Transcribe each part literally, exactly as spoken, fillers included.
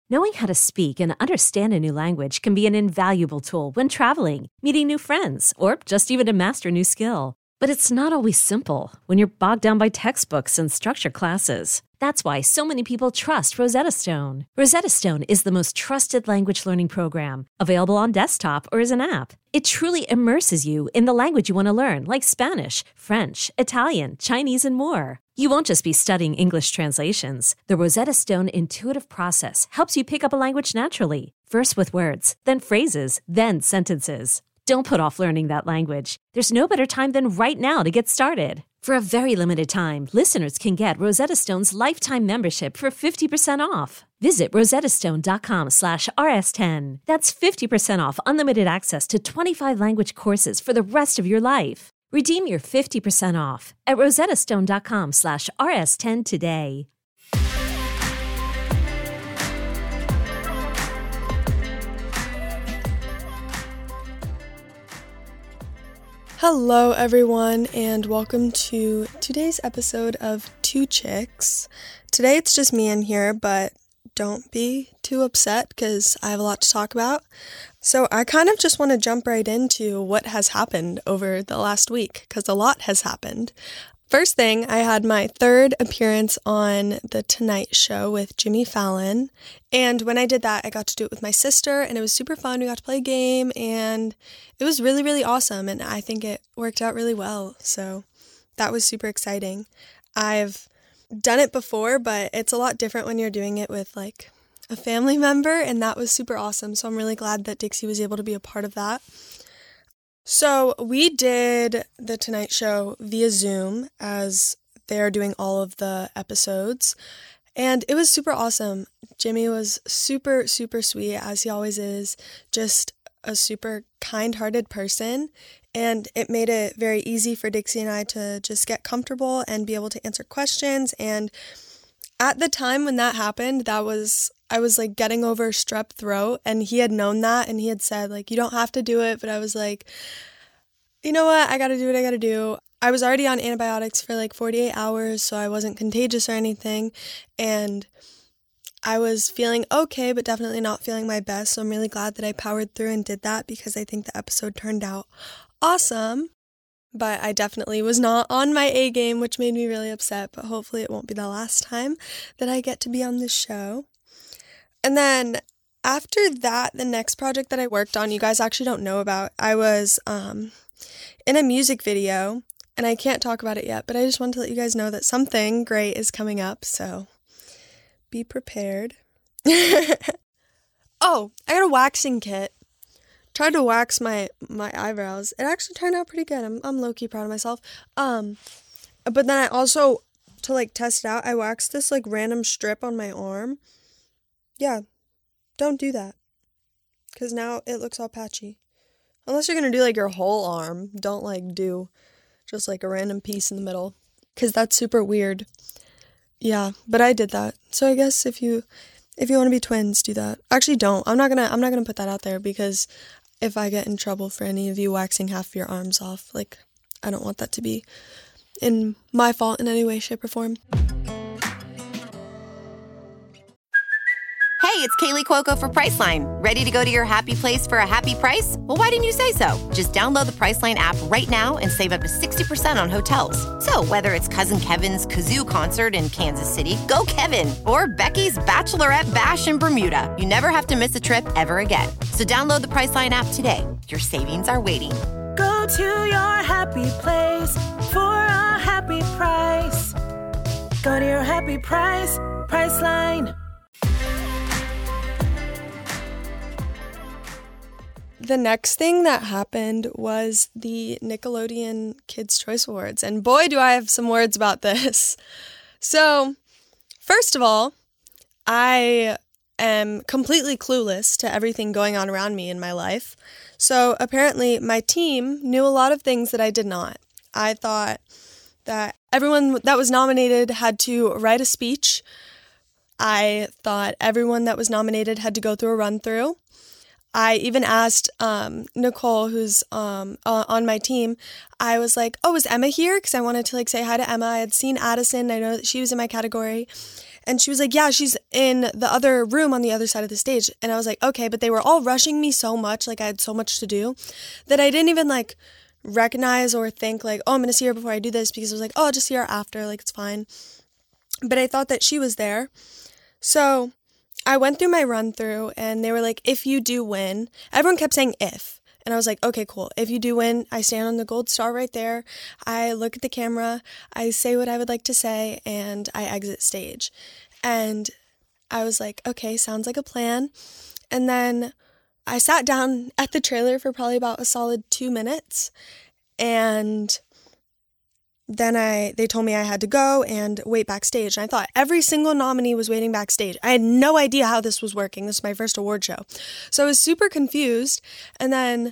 Knowing how to speak and understand a new language can be an invaluable tool when traveling, meeting new friends, or just even to master a new skill. But it's not always simple when you're bogged down by textbooks and structured classes. That's why so many people trust Rosetta Stone. Rosetta Stone is the most trusted language learning program, available on desktop or as an app. It truly immerses you in the language you want to learn, like Spanish, French, Italian, Chinese, and more. You won't just be studying English translations. The Rosetta Stone intuitive process helps you pick up a language naturally, first with words, then phrases, then sentences. Don't put off learning that language. There's no better time than right now to get started. For a very limited time, listeners can get Rosetta Stone's lifetime membership for fifty percent off. Visit rosettastone.com slash rs10. That's fifty percent off unlimited access to twenty-five language courses for the rest of your life. Redeem your fifty percent off at rosettastone.com slash rs10 today. Hello everyone, and welcome to today's episode of Two Chicks. Today it's just me in here, but don't be too upset because I have a lot to talk about. So I kind of just want to jump right into what has happened over the last week, because a lot has happened. First thing, I had my third appearance on The Tonight Show with Jimmy Fallon, and when I did that, I got to do it with my sister, and it was super fun. We got to play a game, and it was really, really awesome, and I think it worked out really well, so that was super exciting. I've done it before, but it's a lot different when you're doing it with, like, a family member, and that was super awesome, so I'm really glad that Dixie was able to be a part of that. So we did The Tonight Show via Zoom as they're doing all of the episodes, and it was super awesome. Jimmy was super, super sweet, as he always is, just a super kind-hearted person, and it made it very easy for Dixie and I to just get comfortable and be able to answer questions. And at the time when that happened, that was, I was like getting over strep throat, and he had known that, and he had said, like, you don't have to do it, but I was like, you know what, I gotta do what I gotta do. I was already on antibiotics for like forty-eight hours, so I wasn't contagious or anything, and I was feeling okay, but definitely not feeling my best, so I'm really glad that I powered through and did that, because I think the episode turned out awesome. But I definitely was not on my A game, which made me really upset, but hopefully it won't be the last time that I get to be on this show. And then after that, the next project that I worked on, you guys actually don't know about, I was um, in a music video, and I can't talk about it yet, but I just wanted to let you guys know that something great is coming up, so be prepared. Oh, I got a waxing kit. Tried to wax my, my eyebrows. It actually turned out pretty good. I'm I'm low-key proud of myself. Um, but then I also, to like test it out, I waxed this like random strip on my arm. Yeah, don't do that, because now it looks all patchy. Unless you're gonna do like your whole arm, don't like do just like a random piece in the middle, because that's super weird. Yeah, but I did that. So I guess if you if you want to be twins, do that. Actually, don't. I'm not gonna I'm not gonna put that out there, because if I get in trouble for any of you waxing half of your arms off, like, I don't want that to be in my fault in any way, shape, or form. Hey, it's Kaylee Cuoco for Priceline. Ready to go to your happy place for a happy price? Well, why didn't you say so? Just download the Priceline app right now and save up to sixty percent on hotels. So whether it's Cousin Kevin's Kazoo Concert in Kansas City, go Kevin, or Becky's Bachelorette Bash in Bermuda, you never have to miss a trip ever again. So download the Priceline app today. Your savings are waiting. Go to your happy place for a happy price. Go to your happy price, Priceline. The next thing that happened was the Nickelodeon Kids' Choice Awards, and boy, do I have some words about this. So, first of all, I am completely clueless to everything going on around me in my life. So, apparently, my team knew a lot of things that I did not. I thought that everyone that was nominated had to write a speech. I thought everyone that was nominated had to go through a run-through. I even asked um, Nicole, who's um, uh, on my team, I was like, oh, is Emma here? Because I wanted to like say hi to Emma. I had seen Addison. I know that she was in my category. And she was like, yeah, she's in the other room on the other side of the stage. And I was like, okay, but they were all rushing me so much, like I had so much to do, that I didn't even like recognize or think like, oh, I'm going to see her before I do this, because I was like, oh, I'll just see her after, like it's fine. But I thought that she was there. So I went through my run through and they were like, if you do win, everyone kept saying if. And I was like, okay, cool. If you do win, I stand on the gold star right there. I look at the camera, I say what I would like to say, and I exit stage. And I was like, okay, sounds like a plan. And then I sat down at the trailer for probably about a solid two minutes. And then I they told me I had to go and wait backstage. And I thought every single nominee was waiting backstage. I had no idea how this was working. This is my first award show. So I was super confused. And then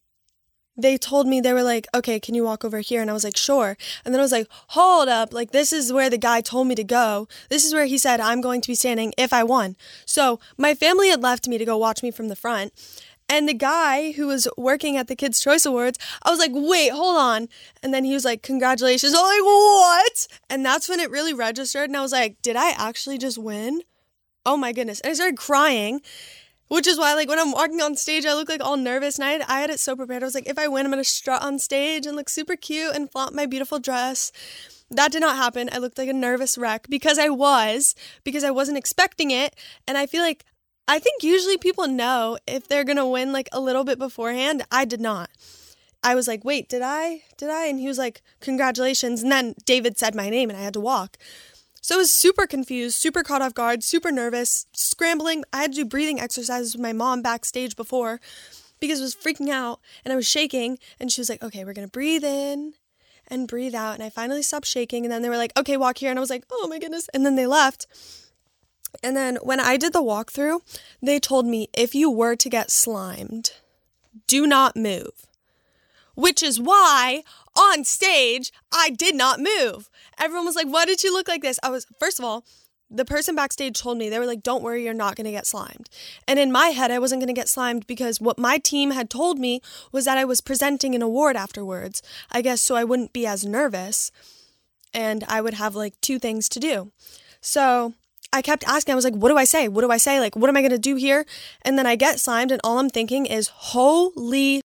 they told me, they were like, okay, can you walk over here? And I was like, sure. And then I was like, hold up. Like, this is where the guy told me to go. This is where he said I'm going to be standing if I won. So my family had left me to go watch me from the front. And the guy who was working at the Kids' Choice Awards, I was like, wait, hold on. And then he was like, congratulations. I'm like, what? And that's when it really registered. And I was like, did I actually just win? Oh my goodness. And I started crying, which is why, like, when I'm walking on stage, I look like all nervous. And I had, I had it so prepared. I was like, if I win, I'm going to strut on stage and look super cute and flaunt my beautiful dress. That did not happen. I looked like a nervous wreck because I was, because I wasn't expecting it. And I feel like, I think usually people know if they're going to win like a little bit beforehand. I did not. I was like, wait, did I? Did I? And he was like, congratulations. And then David said my name and I had to walk. So I was super confused, super caught off guard, super nervous, scrambling. I had to do breathing exercises with my mom backstage before because I was freaking out and I was shaking. And she was like, okay, we're going to breathe in and breathe out. And I finally stopped shaking. And then they were like, okay, walk here. And I was like, oh my goodness. And then they left. And then when I did the walkthrough, they told me if you were to get slimed, do not move. Which is why on stage, I did not move. Everyone was like, why did you look like this? I was, first of all, the person backstage told me, they were like, don't worry, you're not going to get slimed. And in my head, I wasn't going to get slimed because what my team had told me was that I was presenting an award afterwards, I guess, so I wouldn't be as nervous and I would have like two things to do. So I kept asking, I was like, what do I say? What do I say? Like, what am I going to do here? And then I get slimed and all I'm thinking is, holy,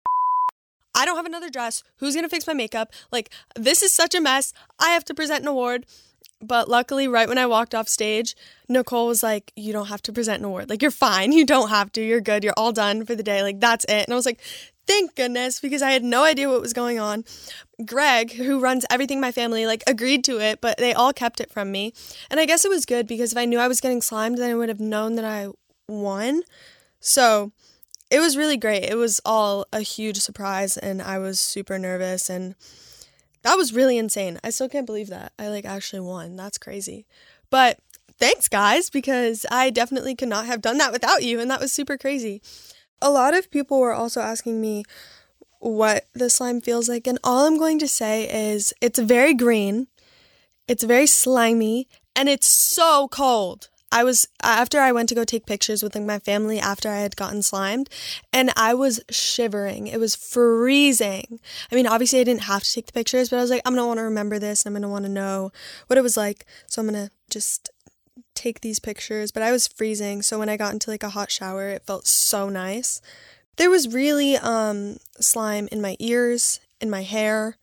I don't have another dress. Who's going to fix my makeup? Like, this is such a mess. I have to present an award. But luckily, right when I walked off stage, Nicole was like, you don't have to present an award. Like, you're fine. You don't have to. You're good. You're all done for the day. Like, that's it. And I was like, thank goodness, because I had no idea what was going on. Greg, who runs everything in my family, like agreed to it, but they all kept it from me. And I guess it was good because if I knew I was getting slimed, then I would have known that I won. So it was really great. It was all a huge surprise and I was super nervous and that was really insane. I still can't believe that. I like actually won. That's crazy. But thanks, guys, because I definitely could not have done that without you and that was super crazy. A lot of people were also asking me what the slime feels like, and all I'm going to say is it's very green, it's very slimy, and it's so cold. I was, after I went to go take pictures with like, my family after I had gotten slimed, and I was shivering. It was freezing. I mean, obviously I didn't have to take the pictures, but I was like, I'm going to want to remember this, and I'm going to want to know what it was like, so I'm going to just take these pictures. But I was freezing, so when I got into like a hot shower, it felt so nice. There was really um slime in my ears, in my hair.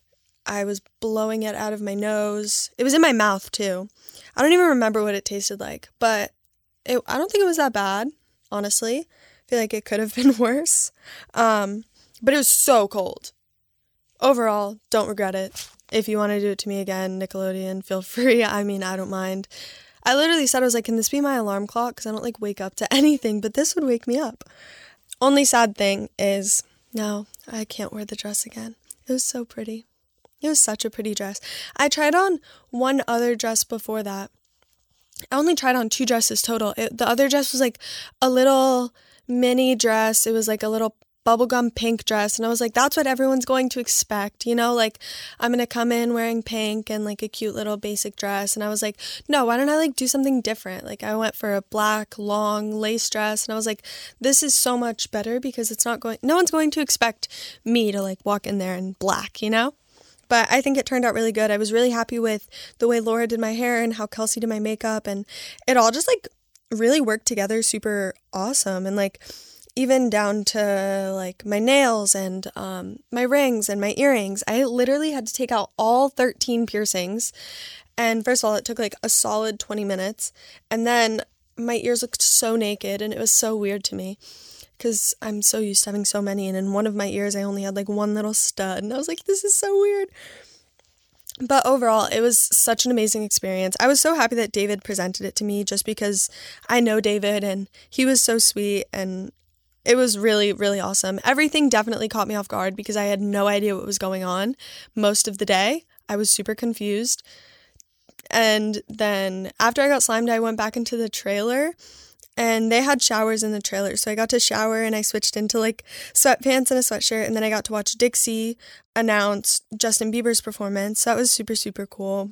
I was blowing it out of my nose. It was in my mouth too. I don't even remember what it tasted like, but it, I don't think it was that bad, honestly. I feel like it could have been worse. Um, but it was so cold. Overall, don't regret it. If you want to do it to me again, Nickelodeon, feel free. I mean, I don't mind. I literally said, I was like, can this be my alarm clock? Because I don't like wake up to anything, but this would wake me up. Only sad thing is, no, I can't wear the dress again. It was so pretty. It was such a pretty dress. I tried on one other dress before that. I only tried on two dresses total. It, the other dress was like a little mini dress. It was like a little bubblegum pink dress. And I was like, that's what everyone's going to expect. You know, like I'm going to come in wearing pink and like a cute little basic dress. And I was like, no, why don't I like do something different? Like I went for a black, long lace dress. And I was like, this is so much better because it's not going, no one's going to expect me to like walk in there in black, you know? But I think it turned out really good. I was really happy with the way Laura did my hair and how Kelsey did my makeup, and it all just like really worked together super awesome. And like even down to like my nails and um, my rings and my earrings, I literally had to take out all thirteen piercings. And first of all, it took like a solid twenty minutes. And then my ears looked so naked, and it was so weird to me because I'm so used to having so many. And in one of my ears, I only had like one little stud. And I was like, this is so weird. But overall, it was such an amazing experience. I was so happy that David presented it to me just because I know David and he was so sweet, and it was really, really awesome. Everything definitely caught me off guard because I had no idea what was going on most of the day. I was super confused. And then after I got slimed, I went back into the trailer, and they had showers in the trailer. So I got to shower, and I switched into like sweatpants and a sweatshirt, and then I got to watch Dixie announce Justin Bieber's performance. So that was super, super cool.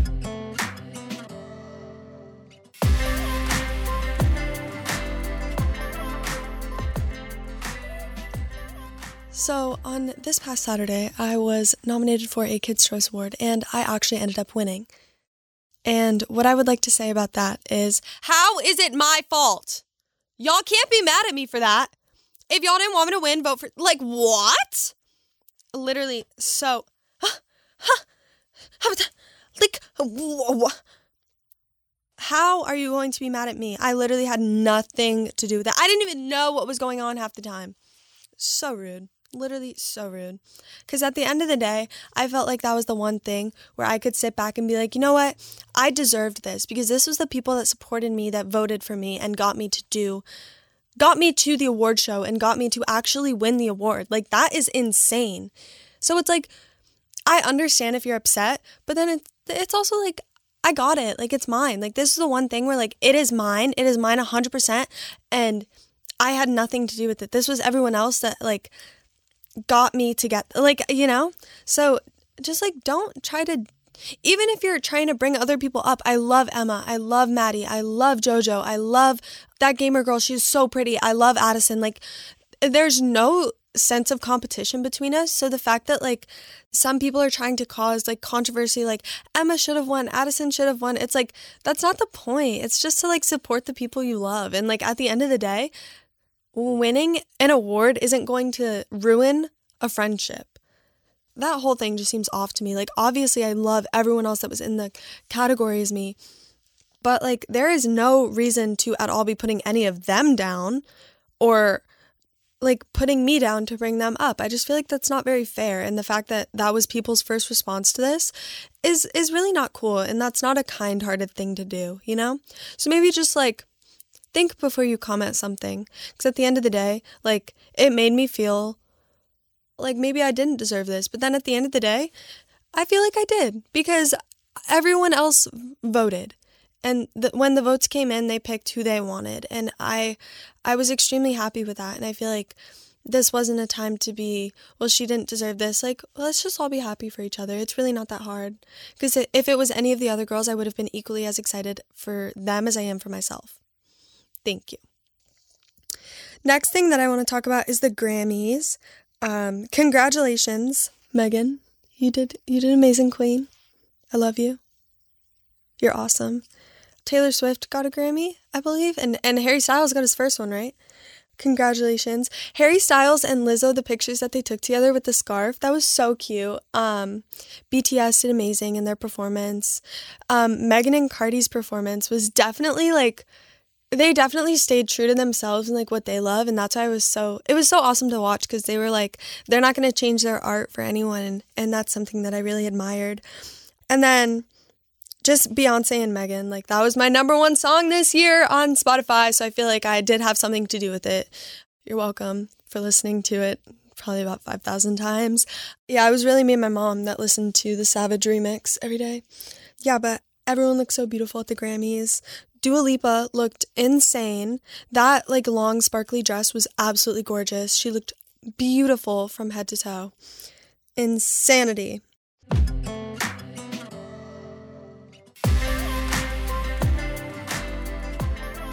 So on this past Saturday, I was nominated for a Kids' Choice Award, and I actually ended up winning. And what I would like to say about that is, how is it my fault? Y'all can't be mad at me for that. If y'all didn't want me to win, vote for, like, what? Literally, so, huh, huh, like, how are you going to be mad at me? I literally had nothing to do with that. I didn't even know what was going on half the time. So rude. Literally so rude. Because at the end of the day, I felt like that was the one thing where I could sit back and be like, you know what? I deserved this because this was the people that supported me, that voted for me and got me to do, got me to the award show and got me to actually win the award. Like, that is insane. So it's like, I understand if you're upset, but then it's, it's also like, I got it. Like, it's mine. Like, this is the one thing where like, it is mine. It is mine one hundred percent. And I had nothing to do with it. This was everyone else that like got me to get, like, you know? So just like, don't try to, even if you're trying to bring other people up. I love Emma. I love Maddie. I love JoJo. I love that gamer girl. She's so pretty. I love Addison. Like, there's no sense of competition between us. So the fact that like some people are trying to cause like controversy, like Emma should have won, Addison should have won. It's like, that's not the point. It's just to like support the people you love. And like at the end of the day, winning an award isn't going to ruin a friendship. That whole thing just seems off to me. Like, obviously, I love everyone else that was in the category as me, but like, there is no reason to at all be putting any of them down or like putting me down to bring them up. I just feel like that's not very fair. And the fact that that was people's first response to this is is really not cool. And that's not a kind-hearted thing to do, you know? So maybe just like, think before you comment something, because at the end of the day, like, it made me feel like maybe I didn't deserve this, but then at the end of the day, I feel like I did, because everyone else voted, and the, when the votes came in, they picked who they wanted, and I, I was extremely happy with that, and I feel like this wasn't a time to be, well, she didn't deserve this. Like, let's just all be happy for each other. It's really not that hard, because if it was any of the other girls, I would have been equally as excited for them as I am for myself. Thank you. Next thing that I want to talk about is the Grammys. Um, congratulations, Megan. You did you did amazing, Queen. I love you. You're awesome. Taylor Swift got a Grammy, I believe, and and Harry Styles got his first one, right? Congratulations. Harry Styles and Lizzo, the pictures that they took together with the scarf, that was so cute. Um, B T S did amazing in their performance. Um, Megan and Cardi's performance was definitely like, they definitely stayed true to themselves and like what they love, and that's why I was so, it was so awesome to watch, because they were like, they're not going to change their art for anyone, and, and that's something that I really admired. And then just Beyonce and Megan, like, that was my number one song this year on Spotify, so I feel like I did have something to do with it. You're welcome for listening to it probably about five thousand times. Yeah, it was really me and my mom that listened to the Savage remix every day. Yeah, but everyone looked so beautiful at the Grammys. Dua Lipa looked insane. That like long sparkly dress was absolutely gorgeous. She looked beautiful from head to toe. Insanity.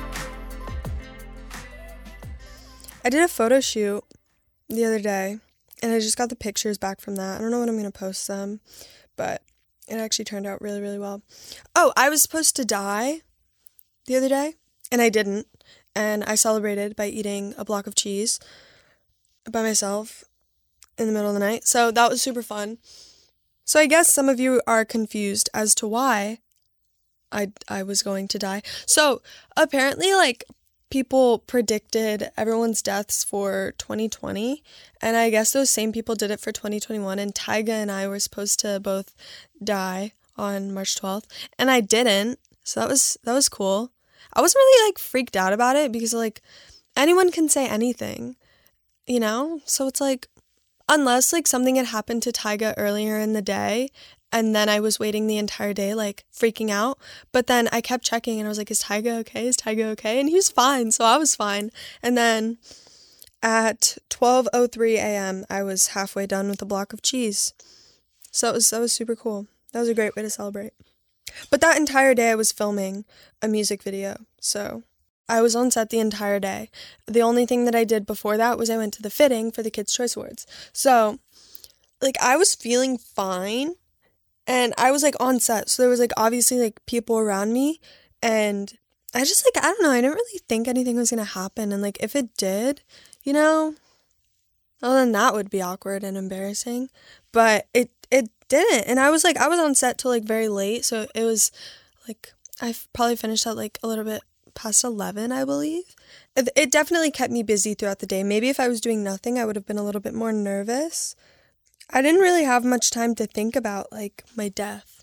I did a photo shoot the other day, and I just got the pictures back from that. I don't know when I'm going to post them, but it actually turned out really, really well. Oh, I was supposed to die the other day, and I didn't. And I celebrated by eating a block of cheese by myself in the middle of the night. So that was super fun. So I guess some of you are confused as to why I I was going to die. So apparently, like, people predicted everyone's deaths for twenty twenty, and I guess those same people did it for twenty twenty-one, and Tyga and I were supposed to both die on March twelfth, and I didn't, so that was that was cool. I wasn't really, like, freaked out about it, because, like, anyone can say anything, you know? So it's like, unless, like, something had happened to Tyga earlier in the day, and then I was waiting the entire day, like, freaking out. But then I kept checking, and I was like, is Tyga okay? Is Tyga okay? And he was fine, so I was fine. And then at twelve oh three a.m., I was halfway done with a block of cheese. So that was, that was super cool. That was a great way to celebrate. But that entire day I was filming a music video, so I was on set the entire day. The only thing that I did before that was I went to the fitting for the Kids' Choice Awards. So, like, I was feeling fine, and I was, like, on set, so there was, like, obviously, like, people around me, and I just, like, I don't know, I didn't really think anything was gonna happen, and, like, if it did, you know, well, then that would be awkward and embarrassing, but it, it didn't, and I was, like, I was on set till, like, very late, so it was, like, I probably finished at, like, a little bit past eleven, I believe. It, it definitely kept me busy throughout the day. Maybe if I was doing nothing, I would have been a little bit more nervous. I didn't really have much time to think about, like, my death.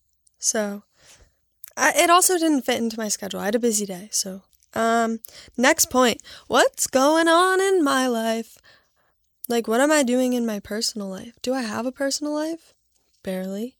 So, I, it also didn't fit into my schedule. I had a busy day, so. Um, next point. What's going on in my life? Like, what am I doing in my personal life? Do I have a personal life? Barely.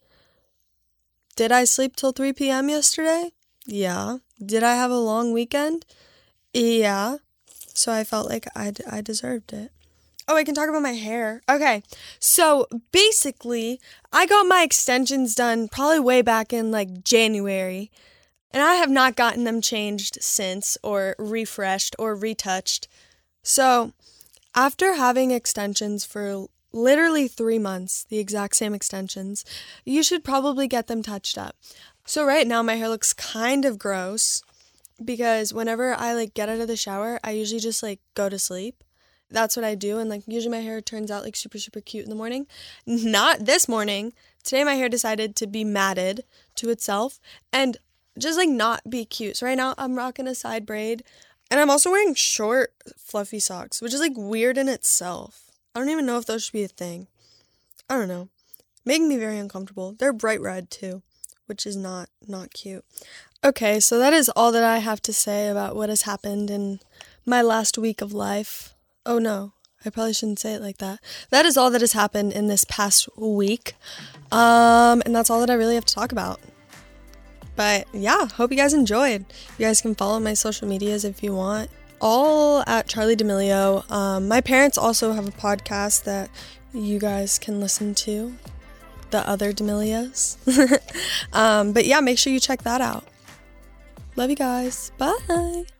Did I sleep till three p.m. yesterday? Yeah. Did I have a long weekend? Yeah. So I felt like I, d- I deserved it. Oh, I can talk about my hair. Okay. So basically, I got my extensions done probably way back in, like, January. And I have not gotten them changed since, or refreshed, or retouched. So after having extensions for literally three months, the exact same extensions, you should probably get them touched up. So right now my hair looks kind of gross, because whenever I, like, get out of the shower, I usually just, like, go to sleep. That's what I do, and, like, usually my hair turns out, like, super, super cute in the morning. Not this morning. Today my hair decided to be matted to itself and just, like, not be cute. So right now I'm rocking a side braid, and I'm also wearing short, fluffy socks, which is, like, weird in itself. I don't even know if those should be a thing. I don't know. Making me very uncomfortable. They're bright red, too, which is not, not cute. Okay, so that is all that I have to say about what has happened in my last week of life. Oh, no. I probably shouldn't say it like that. That is all that has happened in this past week. Um, and that's all that I really have to talk about. But, yeah, hope you guys enjoyed. You guys can follow my social medias if you want. All at Charli D'Amelio. Um, my parents also have a podcast that you guys can listen to, the other D'Amelios. um, but yeah, make sure you check that out. Love you guys. Bye.